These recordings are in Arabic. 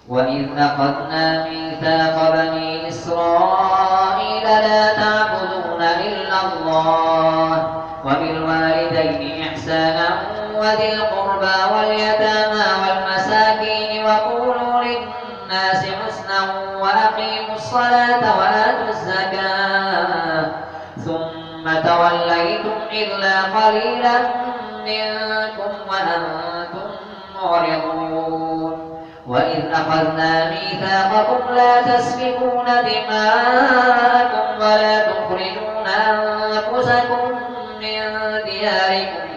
وإذ أخذنا ميثاق بني إسرائيل لا تعبدون إلا الله وبالوالدين إحسانا وذي القربى واليتامى والمساكين وقولوا للناس حسنا وأقيموا الصلاة وآتوا الزكاة ثم توليتم إلا قليلا منكم وأنتم معرضون وإذ أخذنا ميثاقكم لا تسفكون دماءكم ولا تخرجون أنفسكم من دياركم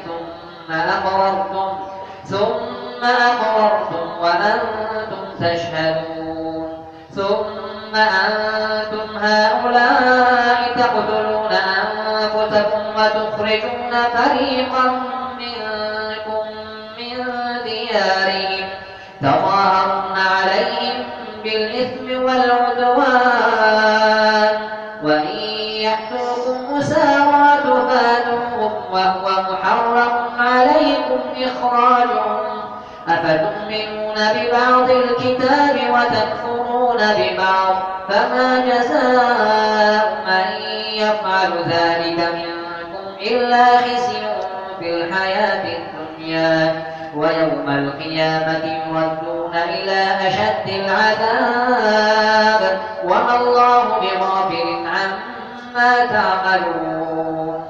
ثم أقررتم وأنتم تشهدون ثم أنتم هؤلاء تقتلون أنفسكم وتخرجون فريقا منكم من ديارهم تظاهرون عليهم بالإثم والعدوان وإن يأتوكم أسارى تفادوهم وهو محرم عليكم إخراجهم أفتؤمنون ببعض الكتاب وتكفرون ببعض فما جزاء من يفعل ذلك منكم إلا خزي في الحياة الدنيا ويوم القيامة يردون إلى أشد العذاب وما الله بغافل عما تعملون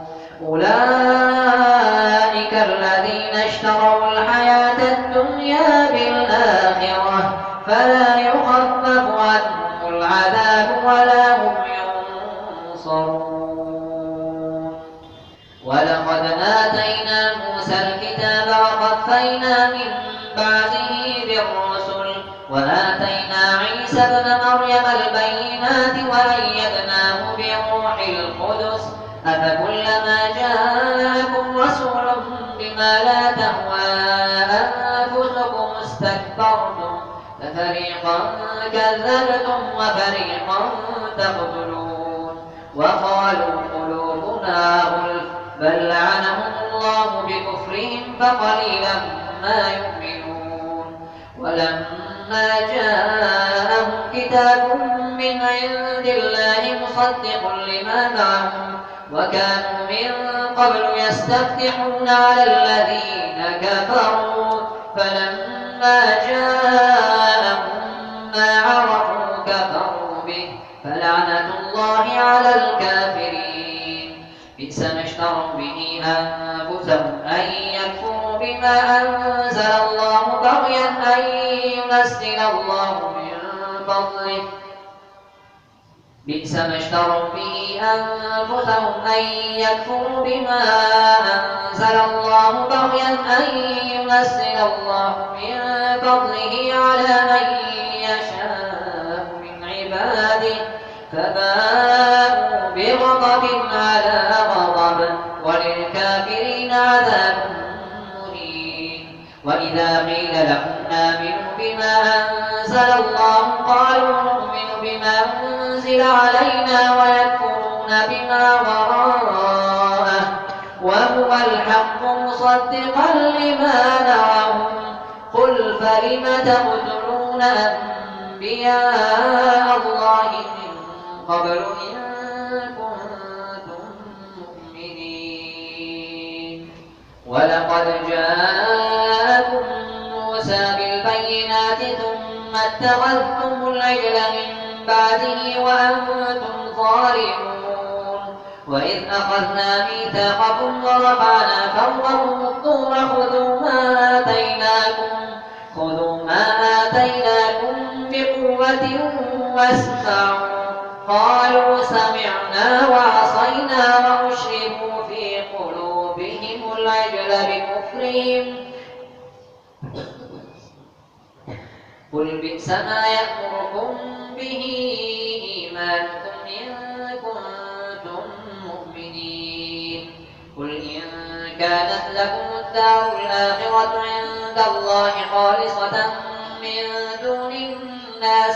أولئك الذين اشتروا الحياة الدنيا بالآخرة فلا يخفف عنهم العذاب ولا هم ينصرون ولقد آتينا موسى الكتاب وقفينا من بعده بالرسل وآتينا عيسى ابن مريم البينات وأيدناه بروح القدس أفكلما جاءكم رسول بما لا تهوى أنفسكم استكبرتم ففريقا كذبتم وفريقا تقتلون وقالوا قلوبنا غلف بل لعنهم الله بكفرهم فقليلا ما يؤمنون ولما جاءهم كتاب من عند الله مصدق لما معهم وكانوا من قبل يستفتحون على الذين كفروا فلما جاءهم ما عرفوا كفروا به فلعنة الله على الكافرين بئس ما اشتروا به أنفسهم أن يكفروا بما أنزل الله بغيا أن ينزل الله من فضله بئس ما اشتروا به أنفسهم أن يكفروا بما أنزل الله بغيا أن ينزل الله من فضله على من يشاء من عباده فباءوا بغضب على غضب وللكافرين عذاب مهين وإذا قيل لهم آمنوا بما أنزل الله قالوا نؤمن بما أنزل علينا ويكفرون بما وراءه وهو الحق مصدقا لما معهم قل فلم تقتلون أنبياء الله من قبل إن كنتم مؤمنين ولقد جاءكم موسى بالبينات ثم اتخذتم العجل من بعده وأنتم ظالمون وإذ أخذنا ميثاقكم ورفعنا فوقكم الطور خذوا ما آتيناكم بقوة واسمعوا قالوا سمعنا وعصينا وأشربوا في قلوبهم العجل بكفرهم قل بئس ما يأمركم به إيمانكم إن كنتم مؤمنين قل إن كانت لكم الدار الآخرة عند الله خالصة من دون الناس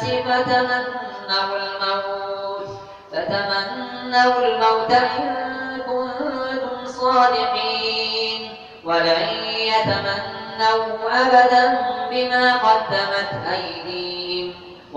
فتمنوا الموت إن كنتم صادقين ولن يتمنوا أبدا بما قدمت أيديهم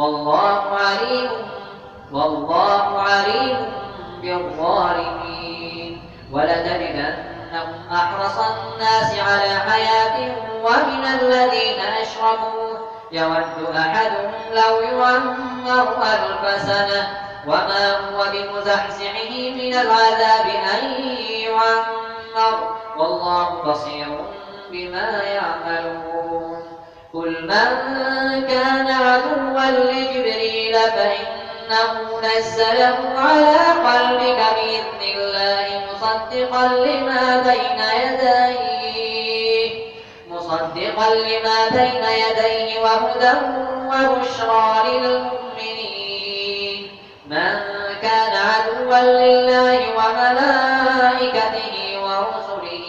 والله عليم بالظالمين. ولتجدنهم أحرص الناس على حياة ومن الذين أشركوا يود أحدهم لو يعمر 1000 سنة وما هو بمزحزحه من العذاب أن يعمر والله بصير بما يعملون. قل من كان عدوا لجبريل فإنه نزله على قلبك بإذن الله مصدقا لما بين يديه وهدى وبشرى للمؤمنين. من كان عدوا لله وملائكته ورسله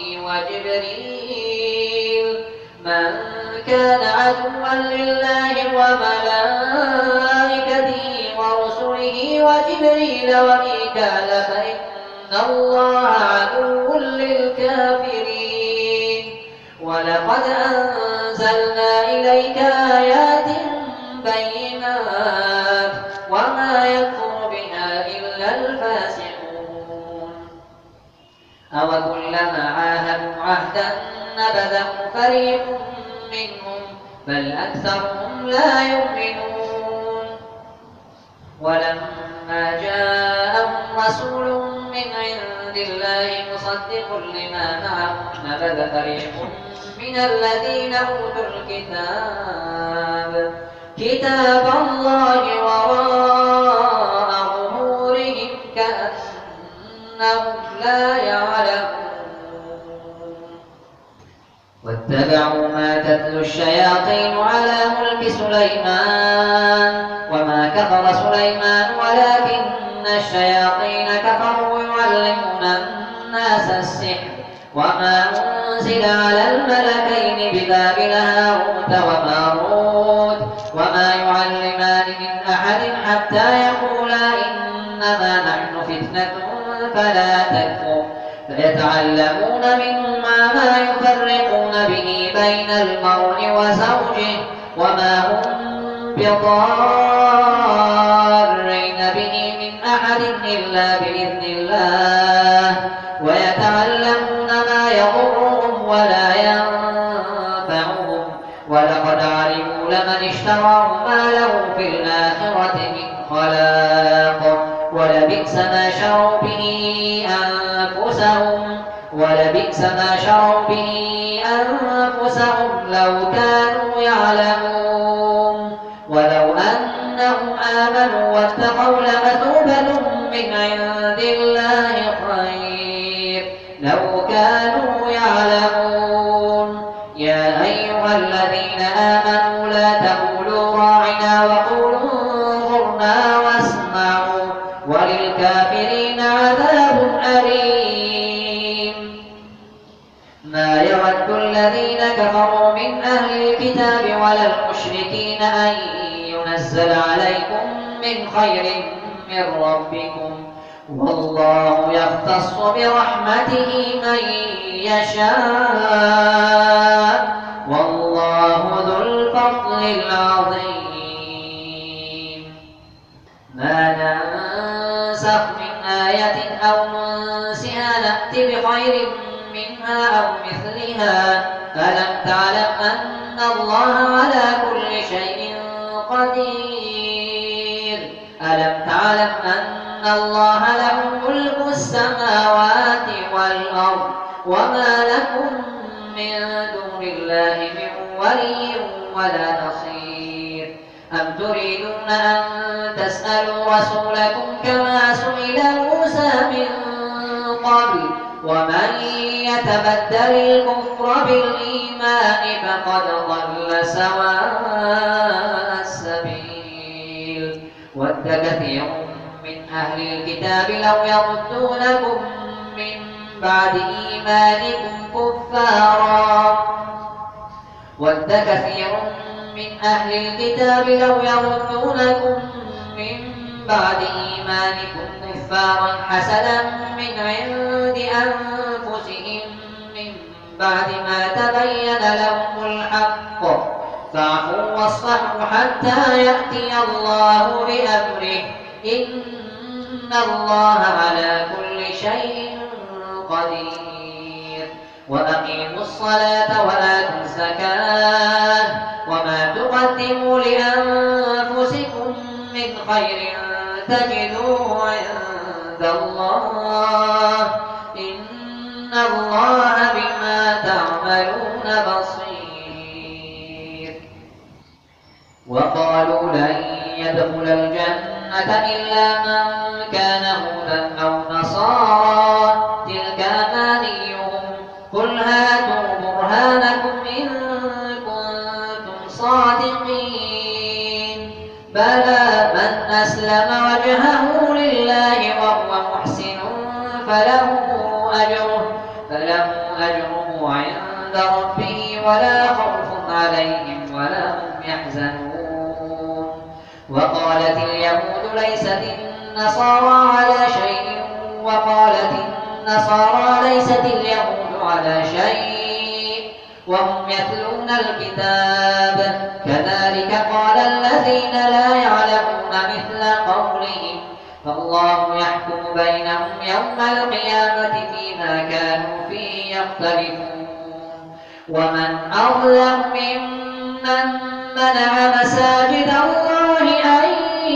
وجبريل وميكال فإن الله عدو للكافرين. ولقد أنزلنا إليك آيات بينات وما يكفر بها إلا الفاسقون. أوكلما عاهدوا عهدا نبذه فريق منهم بل أكثرهم لا يؤمنون. ولما جاءهم رسول من عند الله مصدق لما معهم نبذ فريق من الذين أوتوا كتاب الله وراء ظهورهم كأنهم لا يعلمون. واتبعوا ما تتلو الشياطين على ملك سليمان وما كفر سليمان ولكن الشياطين كفروا يعلمون الناس السحر وما أنزل على الملكين ببابل هاروت وماروت وما يعلمان من أحد حتى يقولا إنما نحن فتنة فلا تكفر فيتعلمون منهما ما يفرقون به بين المرء وزوجه وما هم بضارين به من أحد إلا بإذن الله ويتعلمون ما يضرهم ولا ينفعهم ولقد علموا لمن اشتراه ما له في الآخرة من خلاق ولبئس ما شروا به أنفسهم لو كانوا يعلمون. ولو أنهم آمنوا واتقوا لمثوبة من عند الله خير لو كانوا يعلمون. يا أيها الذين آمنوا لا تقولوا راعنا وقولوا انظرنا واسمعوا وللكافرين عذاب أليم. ما يود الذين كفروا من أهل الكتاب ولا المشركين أن ينزل عليكم من خير من ربكم والله يختص برحمته من يشاء والله ذو الفضل العظيم. ما ننسخ من آية أو ننسها نأت بخير منها أو مثلها ألم تعلم أن الله على كل شيء قدير. ألم تعلم أن الله له ملك السماوات والأرض وما لكم من دون الله من ولي ولا نصير. أم تريدون أن تسألوا رسولكم كما سئل موسى من قبل ومن يتبدل الكفر بالإيمان فقد ضل سواء السبيل. ود كثير من أهل الكتاب لو يردونكم من بعد إيمانكم كفارا حسدا من عند أنفسهم من بعد ما تبين لهم الحق فاعفوا واصفحوا حتى يأتي الله بأمره إن الله على كل شيء قدير وأقيموا الصلاة وآتوا الزكاة وما تقدموا لأنفسكم من خير تجدوه عند الله إن الله بما تعملون بصير وقالوا لن يدخل الجنة إلا من كان هودا أو نصارى تلك أمانيهم قل هاتوا برهانكم إن كنتم صادقين بلى من أسلم وجهه لله وهو محسن فله أجره عند ربه ولا خوف عليهم ولا هم يحزنون وقالت اليهود ليست النصارى على شيء وقالت النصارى ليست اليهود على شيء وهم يتلون الكتاب كذلك قال الذين لا يعلمون مثل قولهم فالله يحكم بينهم يوم القيامة فيما كانوا فيه يختلفون ومن أظلم ممن منع مساجد الله أن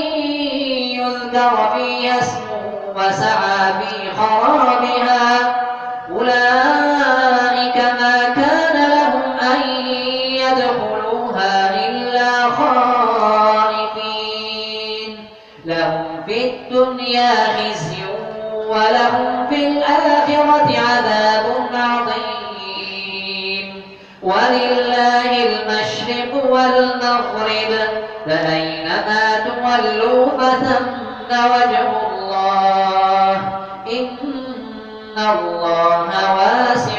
يذكر فيها اسمه وسعى في خرابها أولئك ما كان لهم أن يدخلوها إلا خائفين لهم في الدنيا خزي ولهم في الآخرة عذاب عظيم ولله المشرق والمغرب فأينما تولوا فثم وجه الله إن الله واسع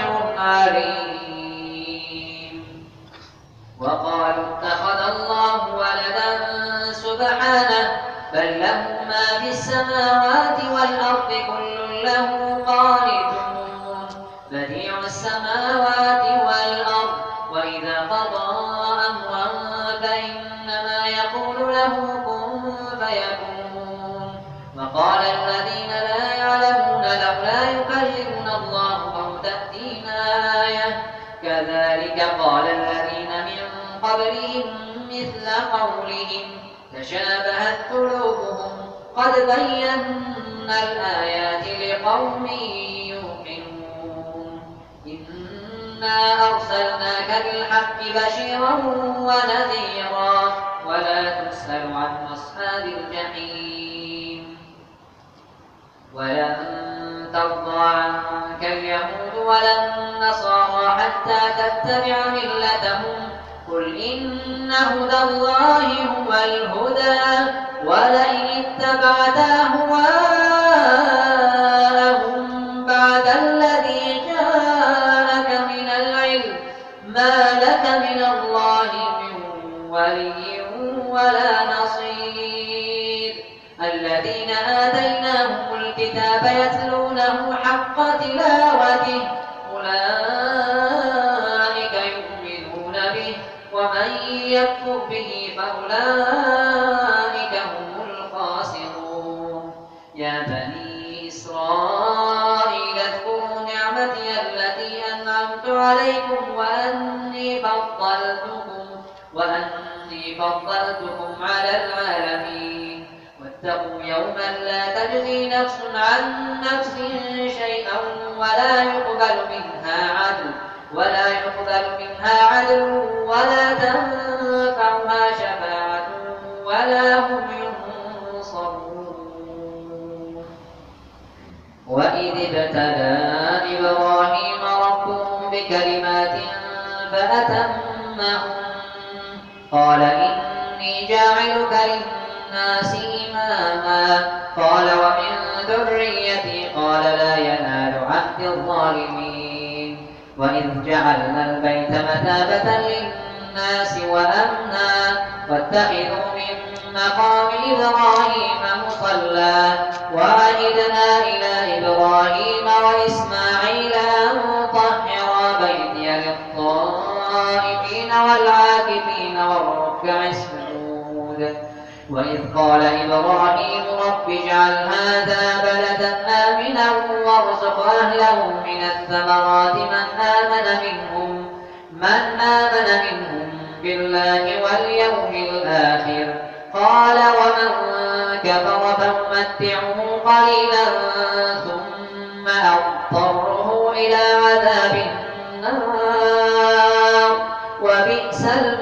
عليم وقالوا اتخذ الله ولدا سبحانه بل له ما في السماوات والأرض كل له قانتون بديع السماوات والأرض وإذا قضى أمرا فإنما يقول له كن فيكون وقال الذين لا يعلمون لولا يكلمنا الله أو تأتينا آية كذلك قال الذين من قبلهم مثل قولهم تشابهت قلوبهم قد بينا الآيات لقوم يوقنون إنا أرسلناك بالحق بشيرا ونذيرا ولا تسأل عن أصحاب الجحيم ولن ترضى عنك اليهود ولا النصارى حتى تتبع ملتهم قل إن هدى الله هو الهدى ولئن اتبعت أهواءهم بعد الذي جاءك من العلم ما لك من الله من ولي ولا نصير الذين آتيناهم الكتاب يتلونه حق تلاوته أولئك يؤمنون به ومن يكفر به فأولئك هم الخاسرون يا بني إسرائيل اذكروا نعمتي التي أنعمت عليكم وأني فضلتكم على العالمين واتقوا يوما لا تجزي نفس عن نفس شيئا ولا يقبل منها عدل ولا تنفعها شفاعة ولا هم ينصرون وإذ ابتلى إبراهيم ربه بكلمات فأتمهن قال إني جاعلك للناس إماما قال ومن ذريتي قال لا ينال عهد الظالمين وإذ جعلنا البيت مثابة للناس وأمنا واتخذوا من مقام إبراهيم مصلى وعهدنا إلى إبراهيم وإسماعيل أن طهرا بيتي والركع السجود. وإذ قال إبراهيم رب اجعل هذا بلدا آمنا وارزق أهله من الثمرات من آمن منهم بالله واليوم الآخر. قال ومن كفر فأمتعه قليلا ثم أضطره إلى عذاب النار وبئس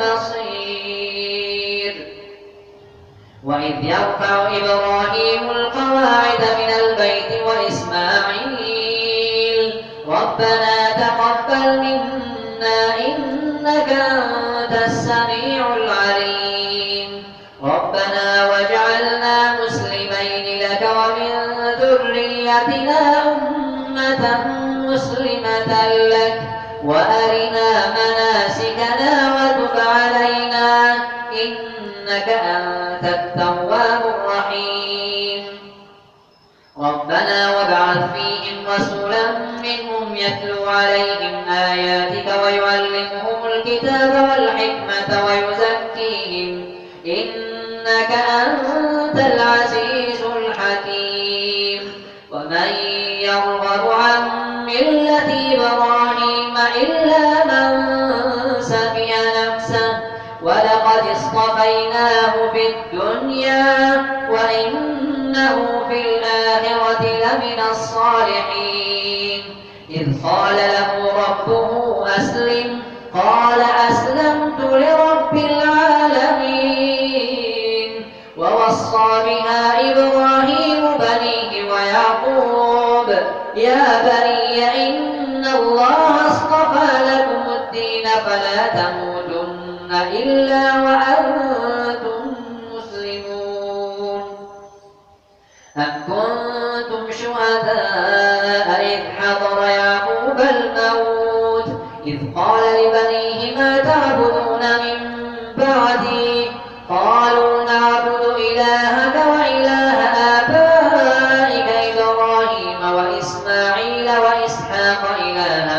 المصير. وإذ يرفع إبراهيم القواعد من البيت وإسماعيل ربنا تقبل منا إنك أنت السميع العليم ربنا واجعلنا مسلمين لك ومن ذريتنا أمة مسلمة لك وأرنا مناسكنا وتب علينا إنك أنت التواب الرحيم. ربنا وابعث فيهم رسولا منهم يتلو عليهم آياتك ويعلمهم الكتاب والحكمة ويزكيهم إنك أنت العزيز الحكيم. ومن يرغب عن ملة إبراهيم إلا من سفه نفسه ولقد اصطفيناه في الدنيا وإنه في الآخرة لمن الصالحين. إذ قال له ربه أسلم قال أسلمت لرب العالمين. ووصى بها إبراهيم بنيه ويعقوب يا بني إن الله اصطفى لكم الدين فلا تموتن إلا وأنتم مسلمون. أم كنتم شهداء إذ حضر يعقوب الموت إذ قال لبنيه ما تعبدون من بعدي قالوا نعبد إلهك وإله آبائك إبراهيم وإسماعيل وإسحاق إلها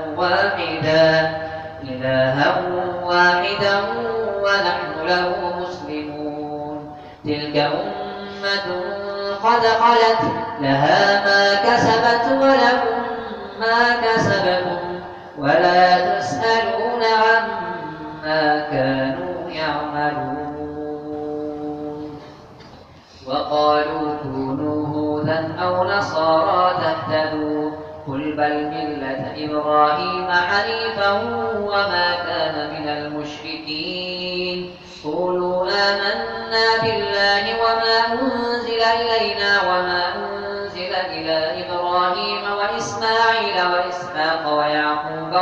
واحدا ونحن له مسلمون. تلك أمة قد خلت لها ما كسبت ولكم ما كسبتم ولا تسألون عما كانوا يعملون. وقالوا كونوا هودا أو نصارى تهتدوا قل بل ملة إبراهيم حنيفا وما كان من المشركين. قولوا آمنا بالله وما أنزل إلينا وما أنزل إلى إبراهيم وإسماعيل وإسحاق ويعقوب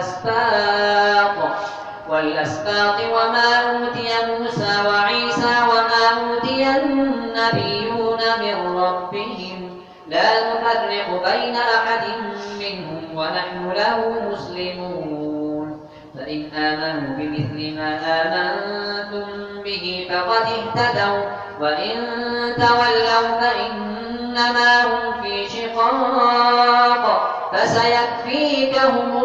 والأسباط وما أوتي موسى وعيسى وما أوتي النبيون من ربهم لا نفرق بين أحد منهم ونحن له مسلمون. فإن آمنوا بمثل ما آمنتم به فقد اهتدوا وإن تولوا فإنما هم في شقاق فسيكفيكهم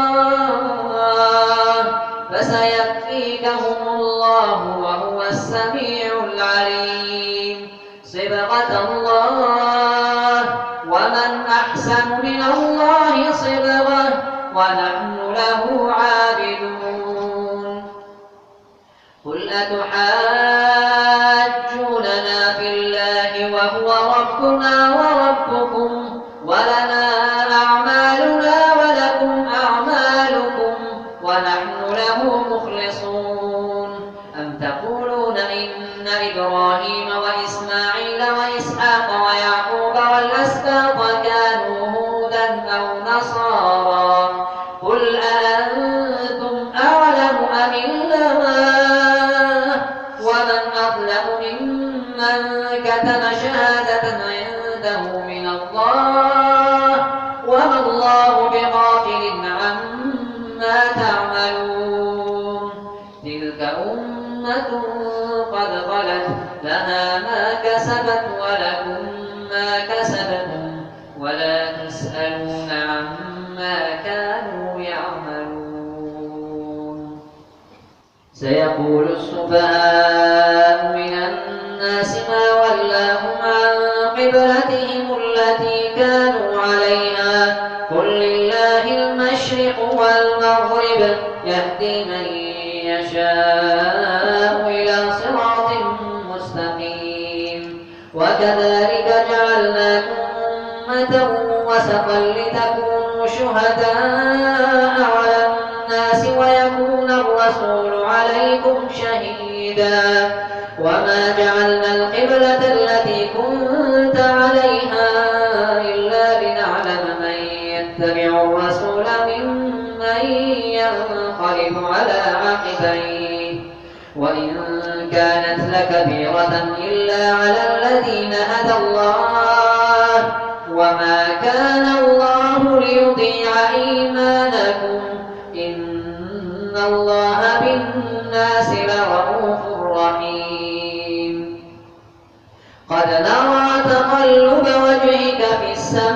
الله وهو السميع العليم. صبغة الله ومن أحسن من الله صبغة ونحن له عابدون. قل أتحاجوننا في الله وهو ربنا وربكم ولنا أعمالنا ولكم أعمالكم ونحن له مخلصون. أم تقولون إن إبراهيم وإسماعيل وإسحاق ويعقوب والأسباط كانوا هودا أو نصارى قل أأنتم أعلم أم الله ومن أظلم ممن كتم شهادة عنده من الله وما الله بغافل عما تعملون. تلك أمة قد خلت لها ما كسبت ولكم ما كسبتم ولا تسألون عما كانوا يعملون. سيقول السفهاء من الناس ما ولاهم عن قبلتهم التي كانوا عليها قل لله المشرق والمغرب يهدي من يشاء إلى صراط مستقيم وكذلك جعلناكم أمة وسطا لتكونوا شهداء على الناس ويكون الرسول عليكم شهيدا وما جعلنا القبلة التي كنت عليها إلا لنعلم من يتبع الرسول ممن ينقلب على عقبيه وإن كانت لكبيرة إلا على الذين هدى الله وما كان الله ليضيع إيمانكم إن الله بالناس لرءوف رحيم قد نرى تقلب وجهك في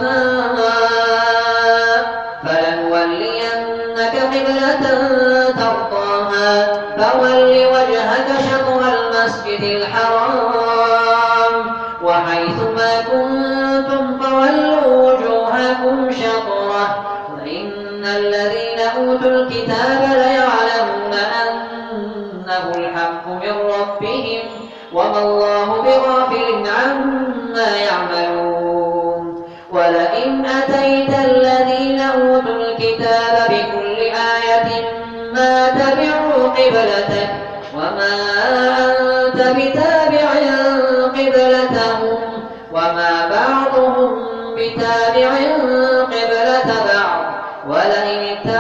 السماء فلنولينك قبلة ترضاها فول وجهك شطر المسجد الحرام وحيث ما كنتم فولوا وجوهكم شطره وإن الذين أوتوا الكتاب ليعلمون أنه الحق من ربهم وما الله بغافل عما يعملون ولئن أتيت الذين أوتوا الكتاب بكل آية ما تبعوا قبلتك وما أنت بتابع قبلتهم وما بعضهم بتابع قبلة بعض ولئن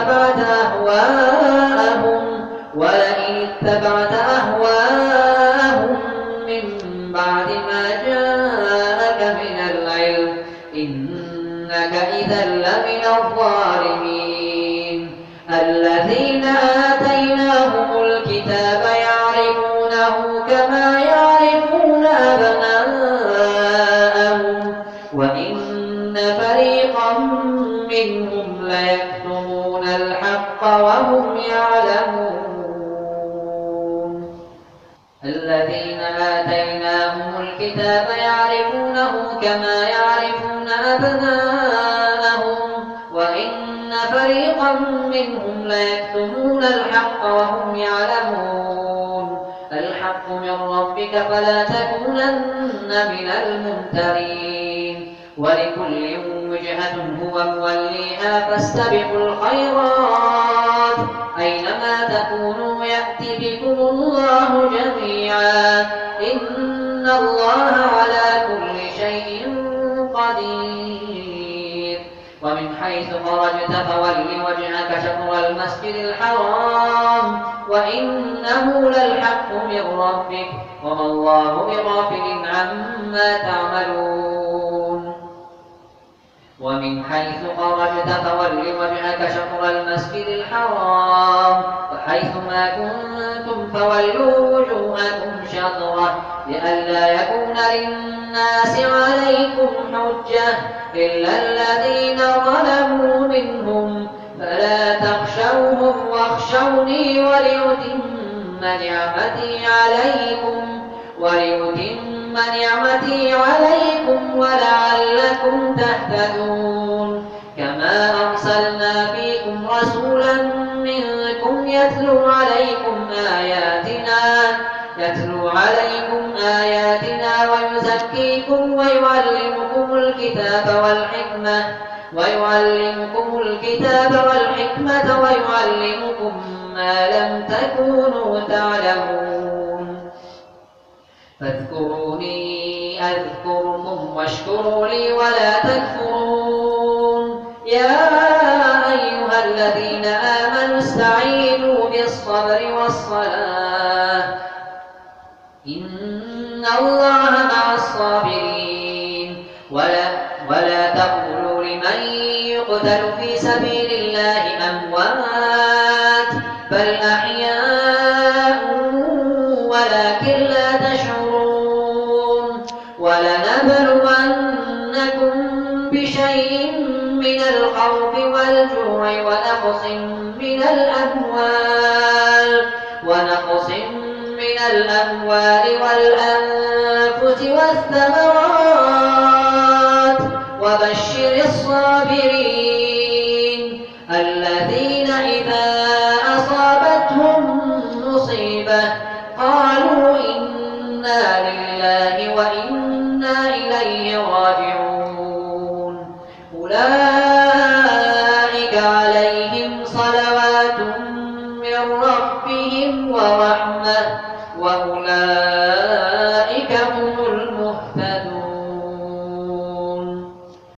اتبعت أهواءهم من بعد ما جاءك من العلم إنك إذا لمن الظالمين الذين آتيناهم الكتاب يعرفونه كما يعرفون أبناءهم وإن فريقا منهم ليكتمون الحق وهم يعلمون الذين آتيناهم الكتاب يعرفونه كما يعرفون أبناءهم وإن فريقا منهم ليكتمون الحق وهم يعلمون الحق من ربك فلا تكونن من الممترين ولكل وجهة هو موليها فاستبقوا الخيرات أينما تكونوا يأتي بكم الله جميعا إن الله على كل شيء قدير ومن حيث خرجت فول وجهك شطر المسجد الحرام وإنه للحق من ربك وما الله بغافل عما تعملون ومن حيث خرجت فول وجهك شطر المسجد الحرام فحيثما كنتم فولوا وجوهكم شطره لئلا يكون للناس عليكم حجة إلا الذين ظلموا منهم فلا تخشوهم واخشوني ولأتم نعمتي عليكم ولعلكم تهتدون كما أرسلنا فيكم رسولا منكم يتلو عليكم آياتنا ويزكيكم ويعلمكم الكتاب والحكمة ويعلمكم ما لم تكونوا تعلمون فاذكروني أذكركم واشكروا لي ولا تكفرون يا أيها الذين آمنوا استعينوا بالصبر والصلاة إن الله مع الصابرين ولا تقولوا لمن يقتل في سبيل الله أموات بل أحياء ولكن لا تشعرون ولنبلونكم بشيء من الخوف والجوع ونقص من الأموال ونقص الأموال والأنفس والثمرات وبشر الصابرين الذين إذا أصابتهم مصيبة قالوا إنا لله وإنا إليه راجعون أولئك عليهم صلوات من ربهم ورحمة وأولئك